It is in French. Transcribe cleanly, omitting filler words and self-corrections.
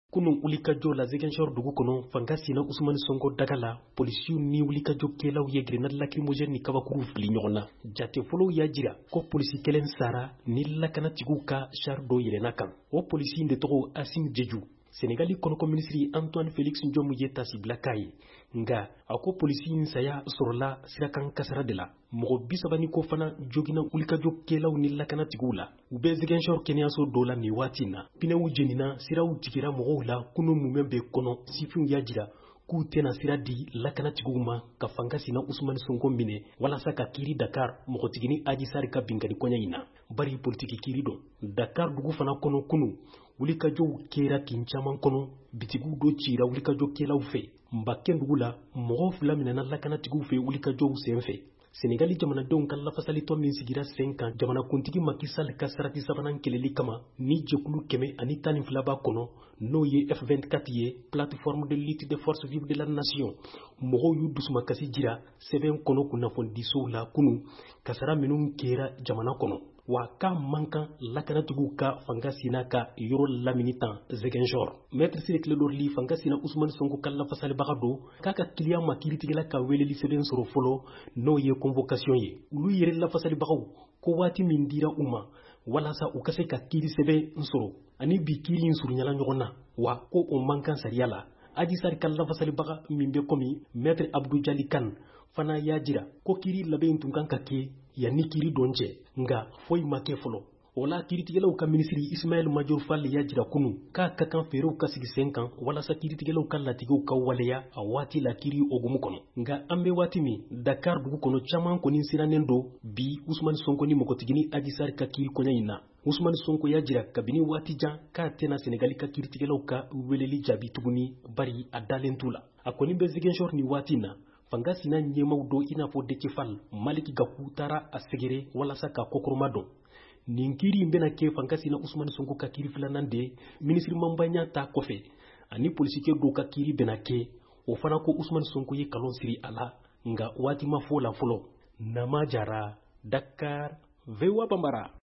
Kunun wulikajɔ la Ziguinchor dugu kɔnɔ fanga sina Ousmane Sonko daga la polisiw ni wulikajɔkɛlaw ye grenade lacrymogène ni kabakuru fili ɲɔgɔn na. Jate fɔlɔw y'a jira ko polisi kelen sara ni lakanatigiw ka char dɔ yɛlɛnna kan. O polisi de tɔgɔ Assimi Jeju. Sénégali kɔnɔko minisiri Antoine Félix Ndiome ye tasibila k'a ye nga a ko polisi in saya sɔrɔla sirakan kasara de la. Mɔgɔ 30 ko fana jogina wulikajɔkɛlaw ni lakanatigiw la. U bɛ Ziguinchor kɛnɛyaso dɔ la nin waati na. Pinɛw jenina siraw jigira mɔgɔw la kunun mumɛ bɛ kɔnɔ sifinw y'a jira k'u tɛna sira di lakanatigiw ma ka fanga sina Ousmane Sonko minɛ walasa ka kiiri Dakar mɔgɔtigini Adji Sarr ka binkani kɔɲɛ in na. Bari politiki kiiri dɔn. Dakar dugu fana kɔnɔ kunun wulikajɔw kɛra kin caman kɔnɔ bitigiw do cira wulikajɔkɛlaw fɛ. Mbakɛ dugu la mɔgɔw 2 minɛna lakanatigiw fɛ wulikajɔw sen fɛ. Sénégali jamanadenw ka lafasalitɔ min sigira sen kan jamanakuntigi Macky Sall ka sarati sabanan kɛlɛli kama ni jɛkulu 112 b'a kɔnɔ n'o ye F24 ye plateforme de lutte des forces vives de la nation. Mɔgɔw y'u dusumakasi jira sɛbɛn kɔnɔ kunnafonidisow la kunun kasara minnu kɛra jamana kɔnɔ. Wa k'a man kan lakanatigiw ka fanga sina ka yɔrɔ lamini tan Ziguinchor. Maître Ciré Clédor Ly fanga sina Ousmane Sonko ka lafasalibaga don k'a ka kiliya ma kiiritigɛla ka weleli sɛbɛn sɔrɔ fɔlɔ n'o ye convocation ye. Olu yɛrɛ lafasalibagaw ko waati min dira u ma walasa u ka se ka kiiri sɛbɛn sɔrɔ ani bi kiiri in surunyala ɲɔgɔn na wa ko o man kan sariya la. Adji Sarr ka lafasalibaga min bɛ komi Maître Abdou Dialy Kane fana y'a jira ko kiiri labɛn tun kan ka kɛ yanni kiiri don cɛ nga foyi ma kɛ fɔlɔ. O la kiiritigɛlaw ka minisiri Ismaël Madior Fall y'a jira kunun k'a ka kan feerew ka sigi sen kan walasa kiiritigɛlaw ka latigiw ka waleya a waati la kiiri ogumu kɔnɔ. Nga an bɛ waati min Dakar dugu kɔnɔ caman kɔni sirannen don bi Ousmane Sonko ni mɔgɔtigini Adji Sarr ka kiiri kɔɲɛ in na. Ousmane Sonko y'a jira kabini waati jan k'a tɛna Sénégali ka kiiritigɛlaw ka weleli jaabi tuguni bari a dalen t'u la. A kɔni bɛ Ziguinchor ni waati na fanga sina ɲɛmaw do i n'a fɔ Déthié Fall Malick Gakou taara a sɛgɛrɛ walasa ka kokoroma dɔn. Nin kiiri in bɛna kɛ fanga sina Ousmane Sonko ka kiiri filanan de ministre Mambanya ta kɔfɛ ani polisikɛ dɔw ka kiiri bɛna kɛ o fana ko Ousmane Sonko ye kalon siri a la nga waati ma fɔ la fɔlɔ. Nama Jara, Dakar, VOA Bambara.